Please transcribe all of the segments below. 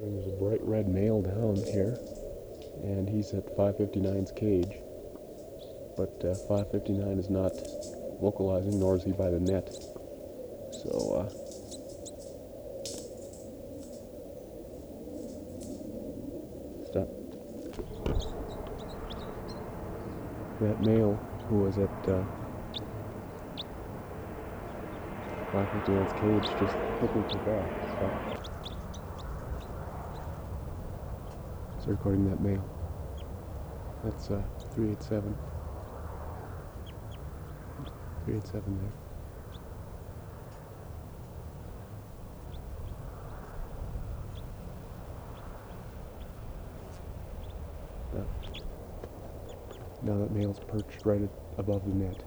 There's a bright red male down here, and he's at 559's cage, but 559 is not vocalizing, nor is he by the net. So stop. That male who was at 559's cage just quickly took off. Stop. So recording that male. That's 387. 387 there. Now that male's perched right above the net.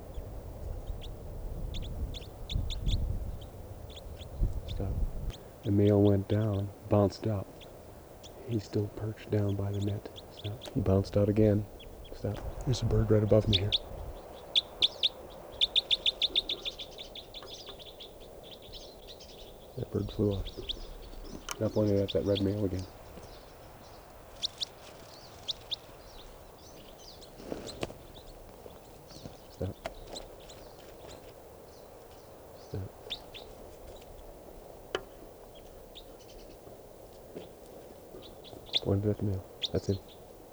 Stop. The male went down, bounced up. He's still perched down by the net. Stop. He bounced out again. Stop. There's a bird right above me here. That bird flew off. Now pointed at that red male again. Stop. Stop. Pointed at the male. That's him.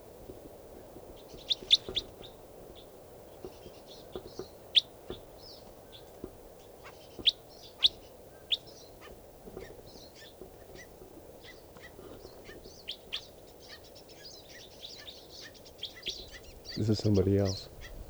This is somebody else.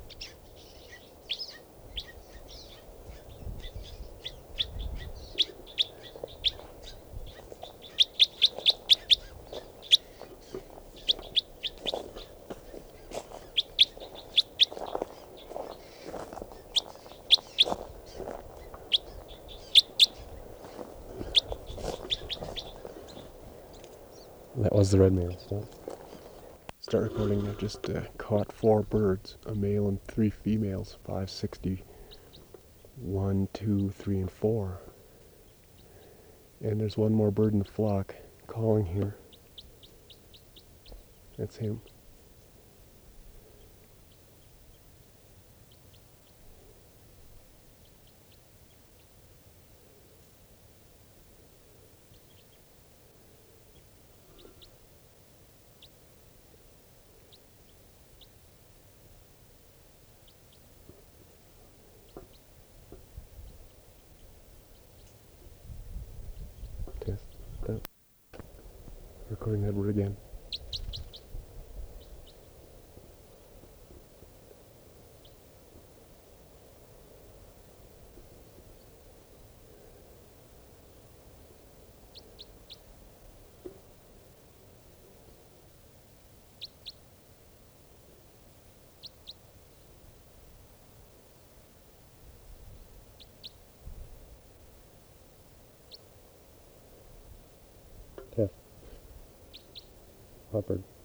That was the red male. Start recording. I just caught 4 birds, a male and 3 females, 560, 1, 2, 3, and 4. And there's one more bird in the flock calling here. That's him. Test. Stop. Recording that bird again. Test. Hot bird.